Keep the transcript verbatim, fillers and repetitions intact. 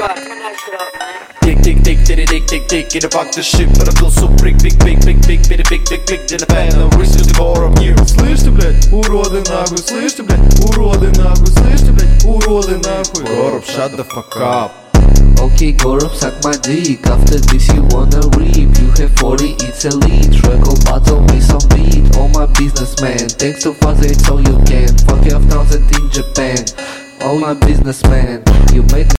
right, turn that shit up, man. Dick, dick, dick, dick, dick, dick, dick. In a fuck this shit, but I feel so big, big, big, big, big, big, big, big, big, in a band. No risk is the core of you. Слышь ты, блядь, уроды нахуй, слышь ты, блядь, уроды нахуй, слышь ты, блядь, уроды нахуй. Горб, shut the fuck up. Okay, Gorb, suck my dick. After this you wanna reap. You have forty, it's elite. Record battle me some beat. All my businessmen, thanks to Fuzzy, it's all you can. Fuck your thousand in Japan. All my businessmen, you made